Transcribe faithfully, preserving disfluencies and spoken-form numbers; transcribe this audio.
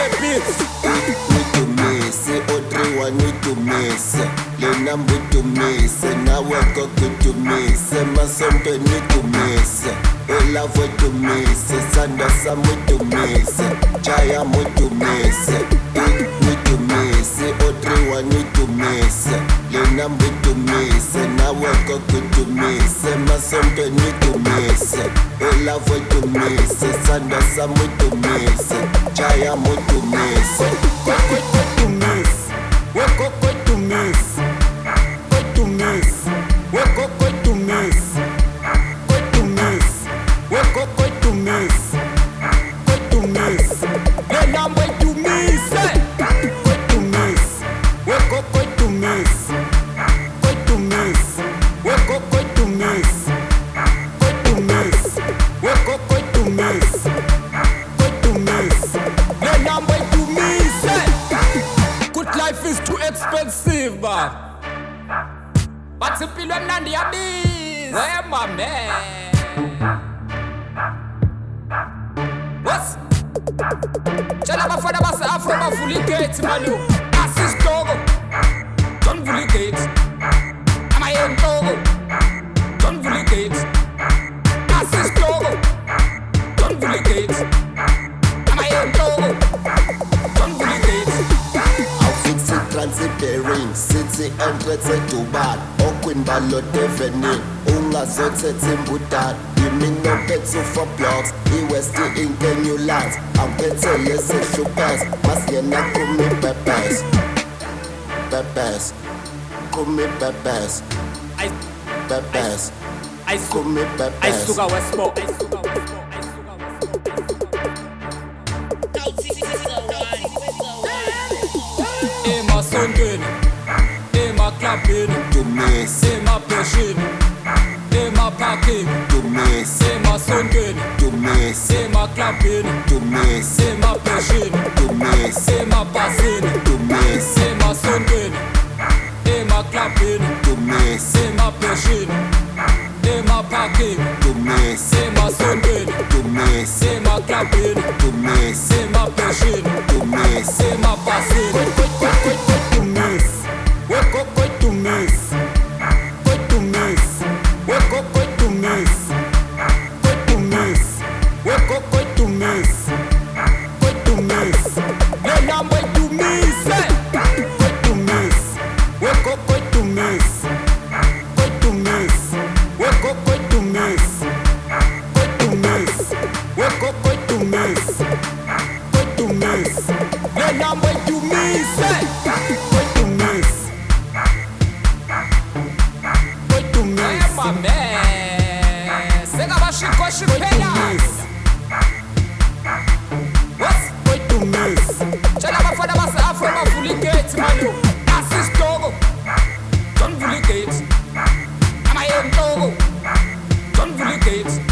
Nitumise, otriwa nitumise, lenambu tumise, naweko kutumise, masompe nitumise, elavo tumise, sanda samu tumise, chaya mutumise, nitumise, otriwa nitumise, lenambu tumise, naweko kutumise, masompe nitumise, elavo tumise, sanda samu tumise, chaya mutumise. Life is too expensive, man. But simply on the abyss. Where my man? What's? Chala bafana basa afro bavulicate manu. Assist Togo. Don't vulicate. Am I in Togo? Don't vulicate. Assist Togo. Don't vulicate. Am I in Togo? Don't vulicate. Transitering, city entrance to bad. Okwin balo deveni, unga zote timbutan. Yimino petsu for blocks, iwesti inke new lands. Ampete lese shupas, maskena kumi pepes. Pepes, kumi pepes. Pepes, kumi pepes. I suga Westport. Ema sondeni, ema clapping, Tumise, ema pushing, ema packing, tumise, ema sondeni, tumise, ema clapping, tumise, ema pushing, tumise, ema passing, tumise, ema sondeni, ema clapping, tumise, ema pushing, ema packing, tumise, ema sondeni, tumise, ema clapping, tumise, ema pushing, tumise, ema passing. Don't vulicate. Am I in Togo? Don't vulicate.